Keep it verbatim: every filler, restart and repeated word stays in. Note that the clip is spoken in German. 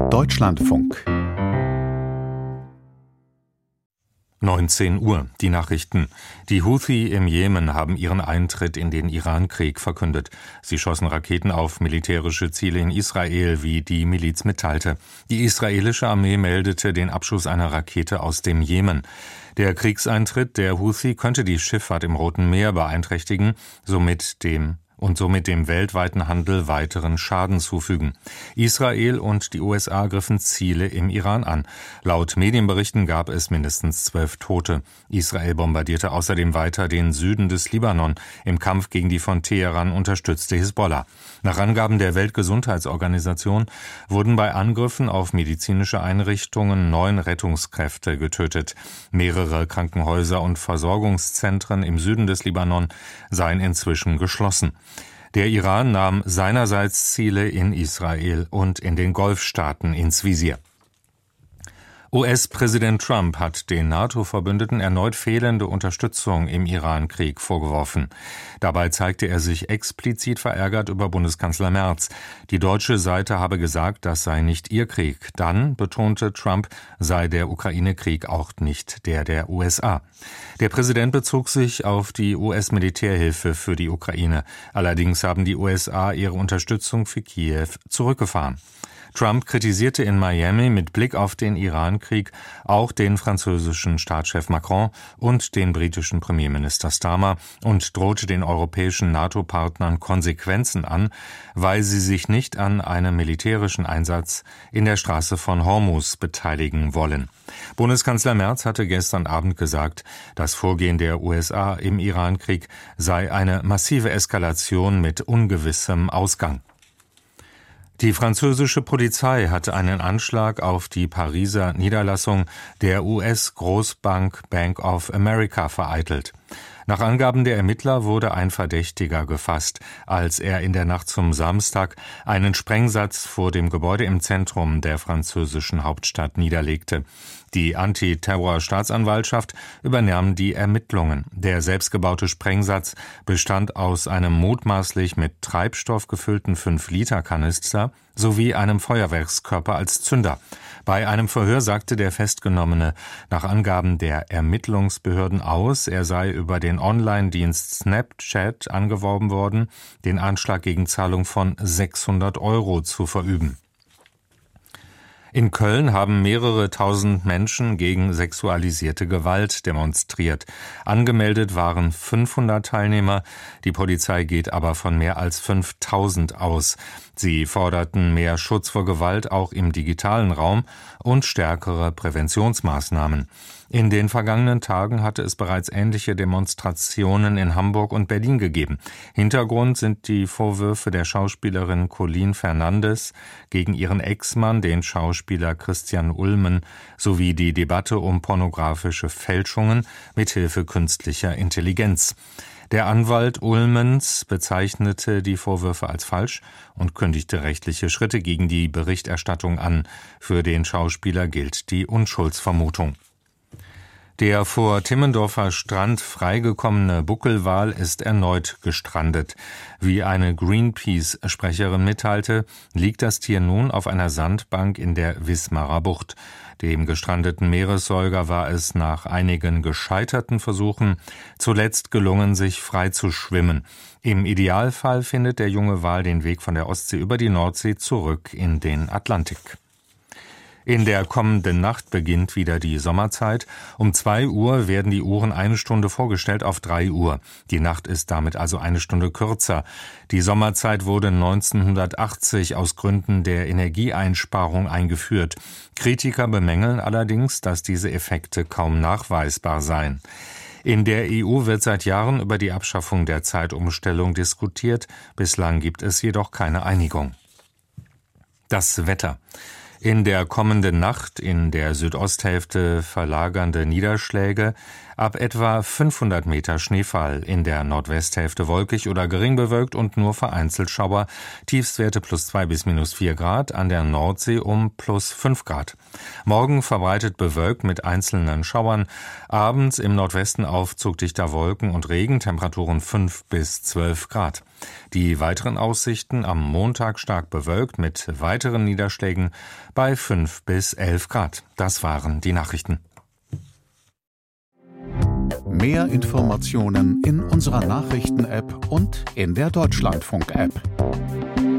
Deutschlandfunk. neunzehn Uhr, die Nachrichten. Die Houthi im Jemen haben ihren Eintritt in den Iran-Krieg verkündet. Sie schossen Raketen auf militärische Ziele in Israel, wie die Miliz mitteilte. Die israelische Armee meldete den Abschuss einer Rakete aus dem Jemen. Der Kriegseintritt der Houthi könnte die Schifffahrt im Roten Meer beeinträchtigen, somit dem und somit dem weltweiten Handel weiteren Schaden zufügen. Israel und die U S A griffen Ziele im Iran an. Laut Medienberichten gab es mindestens zwölf Tote. Israel bombardierte außerdem weiter den Süden des Libanon im Kampf gegen die von Teheran unterstützte Hisbollah. Nach Angaben der Weltgesundheitsorganisation wurden bei Angriffen auf medizinische Einrichtungen neun Rettungskräfte getötet. Mehrere Krankenhäuser und Versorgungszentren im Süden des Libanon seien inzwischen geschlossen. Der Iran nahm seinerseits Ziele in Israel und in den Golfstaaten ins Visier. U S-Präsident Trump hat den NATO-Verbündeten erneut fehlende Unterstützung im Iran-Krieg vorgeworfen. Dabei zeigte er sich explizit verärgert über Bundeskanzler Merz. Die deutsche Seite habe gesagt, das sei nicht ihr Krieg. Dann, betonte Trump, sei der Ukraine-Krieg auch nicht der der U S A. Der Präsident bezog sich auf die U S-Militärhilfe für die Ukraine. Allerdings haben die U S A ihre Unterstützung für Kiew zurückgefahren. Trump kritisierte in Miami mit Blick auf den Iran-Krieg auch den französischen Staatschef Macron und den britischen Premierminister Starmer und drohte den europäischen NATO-Partnern Konsequenzen an, weil sie sich nicht an einem militärischen Einsatz in der Straße von Hormuz beteiligen wollen. Bundeskanzler Merz hatte gestern Abend gesagt, das Vorgehen der U S A im Iran-Krieg sei eine massive Eskalation mit ungewissem Ausgang. Die französische Polizei hat einen Anschlag auf die Pariser Niederlassung der U S-Großbank Bank of America vereitelt. Nach Angaben der Ermittler wurde ein Verdächtiger gefasst, als er in der Nacht zum Samstag einen Sprengsatz vor dem Gebäude im Zentrum der französischen Hauptstadt niederlegte. Die Antiterror-Staatsanwaltschaft übernahm die Ermittlungen. Der selbstgebaute Sprengsatz bestand aus einem mutmaßlich mit Treibstoff gefüllten fünf Liter Kanister sowie einem Feuerwerkskörper als Zünder. Bei einem Verhör sagte der Festgenommene nach Angaben der Ermittlungsbehörden aus, er sei über den Online-Dienst Snapchat angeworben worden, den Anschlag gegen Zahlung von sechshundert Euro zu verüben. In Köln haben mehrere tausend Menschen gegen sexualisierte Gewalt demonstriert. Angemeldet waren fünfhundert Teilnehmer, die Polizei geht aber von mehr als fünftausend aus. Sie forderten mehr Schutz vor Gewalt auch im digitalen Raum und stärkere Präventionsmaßnahmen. In den vergangenen Tagen hatte es bereits ähnliche Demonstrationen in Hamburg und Berlin gegeben. Hintergrund sind die Vorwürfe der Schauspielerin Colleen Fernandes gegen ihren Ex-Mann, den Schauspieler Christian Ulmen, sowie die Debatte um pornografische Fälschungen mithilfe künstlicher Intelligenz. Der Anwalt Ulmens bezeichnete die Vorwürfe als falsch und kündigte rechtliche Schritte gegen die Berichterstattung an. Für den Schauspieler gilt die Unschuldsvermutung. Der vor Timmendorfer Strand freigekommene Buckelwal ist erneut gestrandet. Wie eine Greenpeace-Sprecherin mitteilte, liegt das Tier nun auf einer Sandbank in der Wismarer Bucht. Dem gestrandeten Meeressäuger war es nach einigen gescheiterten Versuchen zuletzt gelungen, sich frei zu schwimmen. Im Idealfall findet der junge Wal den Weg von der Ostsee über die Nordsee zurück in den Atlantik. In der kommenden Nacht beginnt wieder die Sommerzeit. Um zwei Uhr werden die Uhren eine Stunde vorgestellt auf drei Uhr. Die Nacht ist damit also eine Stunde kürzer. Die Sommerzeit wurde neunzehnhundertachtzig aus Gründen der Energieeinsparung eingeführt. Kritiker bemängeln allerdings, dass diese Effekte kaum nachweisbar seien. In der E U wird seit Jahren über die Abschaffung der Zeitumstellung diskutiert. Bislang gibt es jedoch keine Einigung. Das Wetter. In der kommenden Nacht in der Südosthälfte verlagernde Niederschläge, ab etwa fünfhundert Meter Schneefall, in der Nordwesthälfte wolkig oder gering bewölkt und nur vereinzelt Schauer, Tiefstwerte plus zwei bis minus vier Grad, an der Nordsee um plus fünf Grad. Morgen verbreitet bewölkt mit einzelnen Schauern, abends im Nordwesten Aufzug dichter Wolken und Regen, Temperaturen fünf bis zwölf Grad. Die weiteren Aussichten am Montag stark bewölkt mit weiteren Niederschlägen bei fünf bis elf Grad. Das waren die Nachrichten. Mehr Informationen in unserer Nachrichten-App und in der Deutschlandfunk-App.